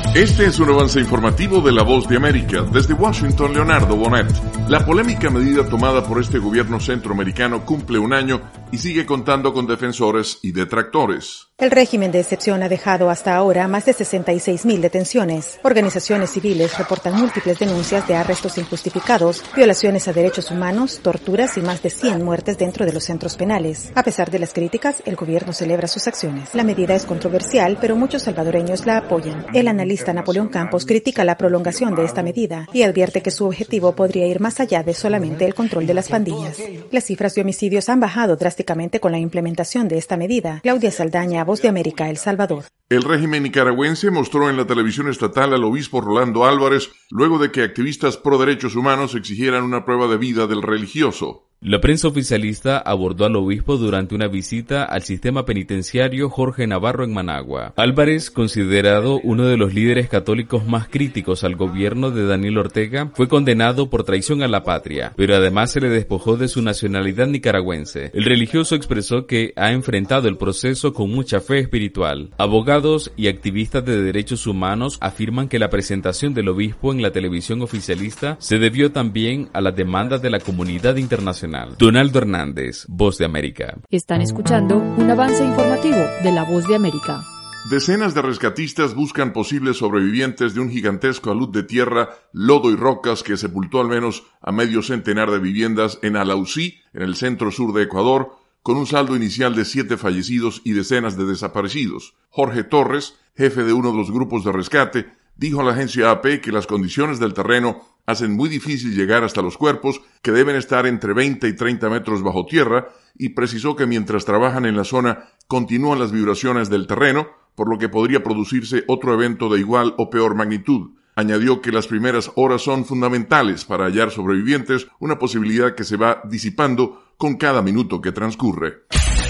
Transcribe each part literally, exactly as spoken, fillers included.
Este es un avance informativo de La Voz de América. Desde Washington, Leonardo Bonet. La polémica medida tomada por este gobierno centroamericano cumple un año y sigue contando con defensores y detractores. El régimen de excepción ha dejado hasta ahora más de sesenta y seis mil detenciones. Organizaciones civiles reportan múltiples denuncias de arrestos injustificados, violaciones a derechos humanos, torturas y más de cien muertes dentro de los centros penales. A pesar de las críticas, el gobierno celebra sus acciones. La medida es controversial, pero muchos salvadoreños la apoyan. El analista Napoleón Campos critica la prolongación de esta medida y advierte que su objetivo podría ir más allá de solamente el control de las pandillas. Las cifras de homicidios han bajado drásticamente con la implementación de esta medida. Claudia Saldaña, Voz de América, El Salvador. El régimen nicaragüense mostró en la televisión estatal al obispo Rolando Álvarez luego de que activistas pro derechos humanos exigieran una prueba de vida del religioso. La prensa oficialista abordó al obispo durante una visita al sistema penitenciario Jorge Navarro en Managua. Álvarez, considerado uno de los líderes católicos más críticos al gobierno de Daniel Ortega, fue condenado por traición a la patria, pero además se le despojó de su nacionalidad nicaragüense. El religioso expresó que ha enfrentado el proceso con mucha fe espiritual. Abogados y activistas de derechos humanos afirman que la presentación del obispo en la televisión oficialista se debió también a las demandas de la comunidad internacional. Donaldo Hernández, Voz de América. Están escuchando un avance informativo de La Voz de América. Decenas de rescatistas buscan posibles sobrevivientes de un gigantesco alud de tierra, lodo y rocas que sepultó al menos a medio centenar de viviendas en Alausí, en el centro sur de Ecuador, con un saldo inicial de siete fallecidos y decenas de desaparecidos. Jorge Torres, jefe de uno de los grupos de rescate, dijo a la agencia A P que las condiciones del terreno hacen muy difícil llegar hasta los cuerpos, que deben estar entre veinte y treinta metros bajo tierra, y precisó que mientras trabajan en la zona continúan las vibraciones del terreno, por lo que podría producirse otro evento de igual o peor magnitud. Añadió que las primeras horas son fundamentales para hallar sobrevivientes, una posibilidad que se va disipando con cada minuto que transcurre.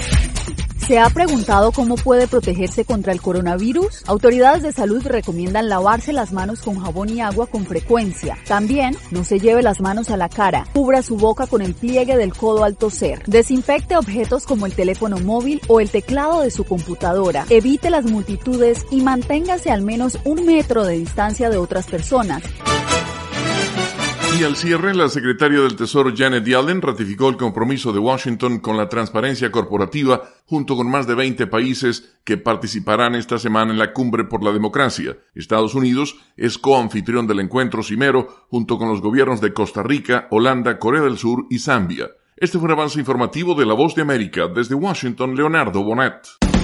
¿Se ha preguntado cómo puede protegerse contra el coronavirus? Autoridades de salud recomiendan lavarse las manos con jabón y agua con frecuencia. También, no se lleve las manos a la cara. Cubra su boca con el pliegue del codo al toser. Desinfecte objetos como el teléfono móvil o el teclado de su computadora. Evite las multitudes y manténgase al menos un metro de distancia de otras personas. Y al cierre, la secretaria del Tesoro Janet Yellen ratificó el compromiso de Washington con la transparencia corporativa junto con más de veinte países que participarán esta semana en la Cumbre por la Democracia. Estados Unidos es coanfitrión del encuentro cimero junto con los gobiernos de Costa Rica, Holanda, Corea del Sur y Zambia. Este fue un avance informativo de La Voz de América. Desde Washington, Leonardo Bonet.